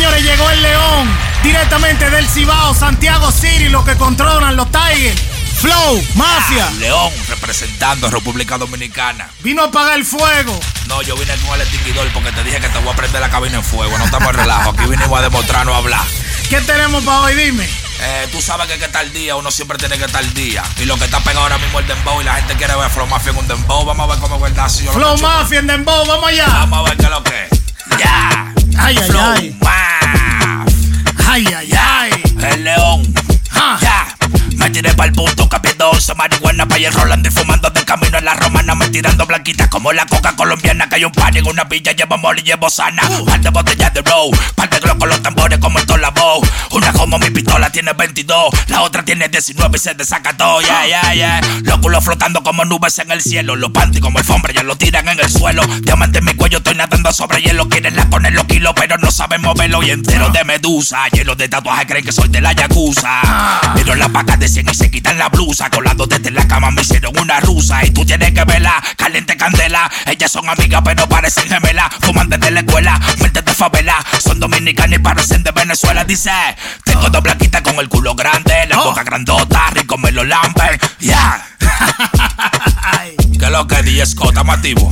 señores, llegó el León. Directamente del Cibao, Santiago City, los que controlan los Tigers. Flow, Mafia. León, representando a República Dominicana. Vino a apagar el fuego. No, yo vine con el extinguidor porque te dije que te voy a prender la cabina en fuego. No estamos en relajo, aquí vinimos a demostrar, no a hablar. ¿Qué tenemos para hoy? Dime. Tú sabes que hay que estar al día, uno siempre tiene que estar al día. Y lo que está pegado ahora mismo es el dembow y la gente quiere ver Flow Mafia en un dembow. Vamos a ver cómo es verdad. Si Flow Mafia en dembow, vamos allá. Vamos a ver qué es lo que es. Ya. Ay, ay, Flow ay. Mafia. Ay, ay, ay. El León. Ya. Me tiré pa'l punto, capiendo 11 marihuana pa' ir rolando y fumando de camino en la romana. Me tirando blanquitas como la coca colombiana. Que hay un pan en una villa, llevo mole y llevo sana. Par de botellas de row, par de glow con los tambores como el la voz. Una como mi pistola tiene 22, la otra tiene 19 y se desaca todo, yeah. Los culos flotando como nubes en el cielo. Los panty como alfombra ya lo tiran en el suelo. Diamante en mi cuello, estoy nadando sobre hielo. Quieren la poner los kilos, pero no saben moverlo. Y entero de medusa, lleno de tatuajes, creen que soy de la yakuza. Pero la paca de 100 y se quitan la blusa. Colando desde la cama me hicieron una rusa. Y tú tienes que verla, caliente candela. Ellas son amigas pero parecen gemelas. Fuman desde la escuela, mentes de favela. Son dominicanas y parecen de Venezuela. Dice, tengo dos blanquitas con el culo grande, la boca grandota, rico me lo lamben. Yeah. ¿Qué es lo que DJ Scott? ¿Estamos activos?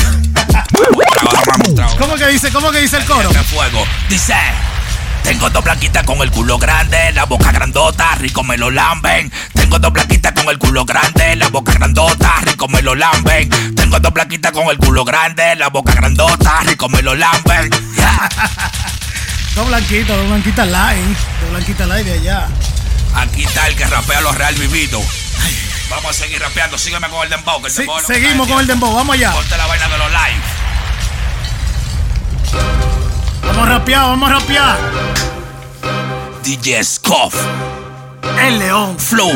¿Cómo que dice el coro? De fuego. Dice, tengo dos blanquitas con el culo grande, la boca grandota, rico me lo lamben. Tengo dos blanquitas con el culo grande, la boca grandota, rico me lo lamben. Tengo dos blanquitas con el culo grande, la boca grandota, rico me lo lamben. Yeah. Dos blanquitas light de allá. Aquí está el que rapea los real vividos. Vamos a seguir rapeando, sígueme con el dembow. Que el dembow no seguimos con el dembow, vamos allá. Ponte la vaina de los live. Vamos a rapear. DJ Scoff. El León. Flow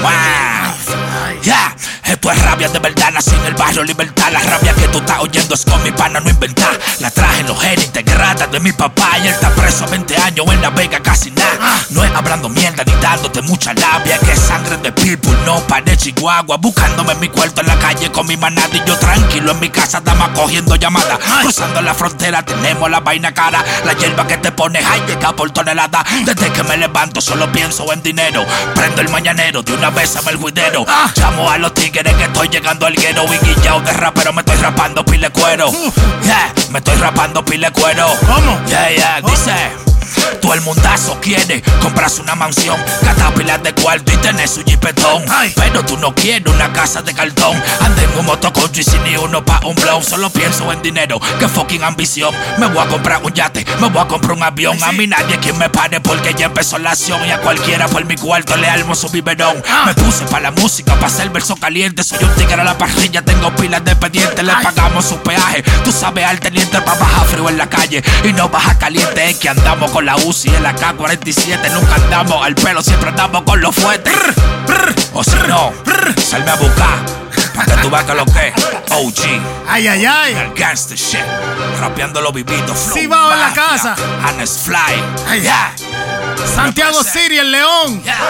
Ya, esto es rabia de verdad, nací en el barrio Libertad. La rabia que tú estás oyendo es con mi pana, no inventar. La traje en los genes integradas de mi papá. Y él está preso 20 años en La Vega, casi nada. No es hablando mierda ni dándote mucha labia, que es sangre de people, no de Chihuahua. Buscándome en mi cuarto en la calle con mi manada. Y yo tranquilo en mi casa, dama cogiendo llamadas. Cruzando la frontera tenemos la vaina cara. La hierba que te pones ahí llega por tonelada. Desde que me levanto solo pienso en dinero. Prendo el mañanero, de una vez a el juidero. Llamo a los tigres que estoy llegando al guero. Y guillao de rapero me estoy rapando pile cuero. Yeah, me estoy rapando pile cuero. ¿Cómo? Yeah, dice, todo el mundazo quiere comprarse una mansión, gastar pilas de cuarto y tener su jipetón. Pero tú no quieres una casa de cartón. Ando en un motoconcho y sin ni uno pa' un blow. Solo pienso en dinero, que fucking ambición. Me voy a comprar un yate, me voy a comprar un avión. A mí nadie quien me pare porque ya empezó la acción. Y a cualquiera por mi cuarto le armo su biberón. Me puse pa' la música, pa' hacer verso caliente. Soy un tigre a la parrilla, tengo pilas de pendiente. Le pagamos su peaje, tú sabes al teniente pa' bajar frío en la calle. Y no baja caliente, es que andamos con la UCI en la K-47. Nunca andamos al pelo, siempre andamos con los fuertes. O si no, salme a buscar pa' que tú veas que lo que es OG. Ay. El gangster shit, rapeando los vivitos. Flow Cibao en la casa. Hannes Fly. Yeah. Santiago City, el León. Yeah.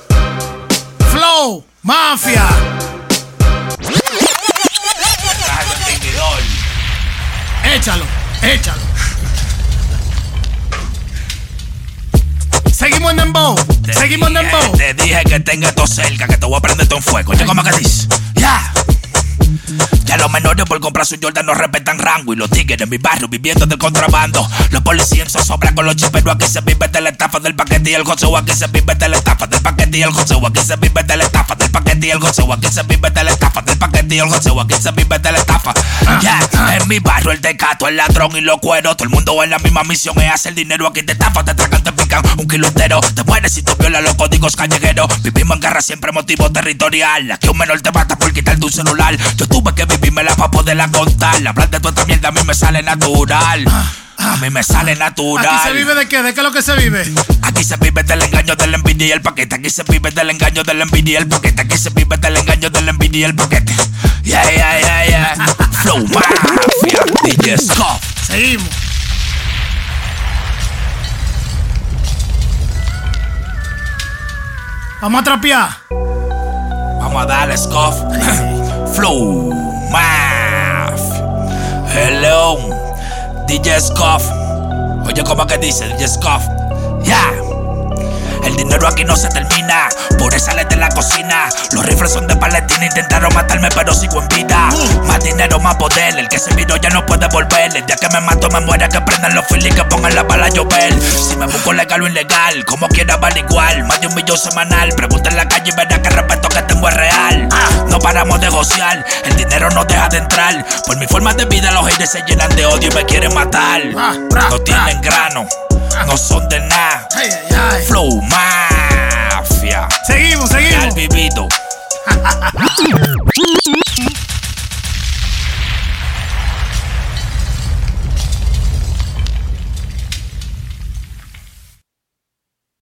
Flow Mafia. Traje el extinguidor. Échalo. Seguimos en dembow. Te dije que tenga esto cerca, que te voy a prender todo en fuego. Oye, ¿cómo que dices? Ya. Ya los menores por comprar su Jordan no respetan rango. Y los tigres en mi barrio viviendo del contrabando. Los policías en zozobra con los chiperos. Aquí se vive de la estafa del paquete y el joseo. Aquí se vive de la estafa del paquete y el joseo. Aquí se vive de la estafa del paquete y el joseo. Aquí se vive de la estafa del paquete y el joseo. Aquí se vive de la estafa. Ya, en mi barrio el decato, el ladrón y los cueros. Todo el mundo en la misma misión es hacer dinero. Aquí te estafan, te tragan, te pican un kilo entero. Te mueres si tú violas los códigos callejeros. Vivimos en guerra siempre motivo territorial. Aquí un menor te mata por quitarte un celular. Yo tuve que vivírmela pa' poderla contar. Hablar de toda esta mierda a mí me sale natural. A mí me sale natural. ¿Aquí se vive de qué? ¿De qué es lo que se vive? Aquí se vive del engaño, de la envidia y el paquete. Aquí se vive del engaño, de la envidia y el paquete. Aquí se vive del engaño, de la envidia y el paquete. Yeah. Flow Mafia, DJ Scoff. Seguimos. Vamos a trapear. Vamos a darle, Scoff. Flow Mafia, el León, DJ Scoff. Oye, ¿cómo que dice? DJ Scuff. Ya. El dinero aquí no se termina, por esa letra en la cocina. Los rifles son de Palestina, intentaron matarme pero sigo en vida. Más dinero, más poder, el que se viró ya no puede volver. El día que me mato me muera, que prendan los filis, que pongan la bala a llover. Si me busco legal o ilegal, como quiera vale igual. Más de 1 millón semanal, pregunta en la calle y verá que el respeto que tengo es real. No paramos de gocear, el dinero no deja de entrar. Por mi forma de vida los haters se llenan de odio y me quieren matar. No tienen grano, no son de nada. Flow Mafia. Seguimos. Real vivido.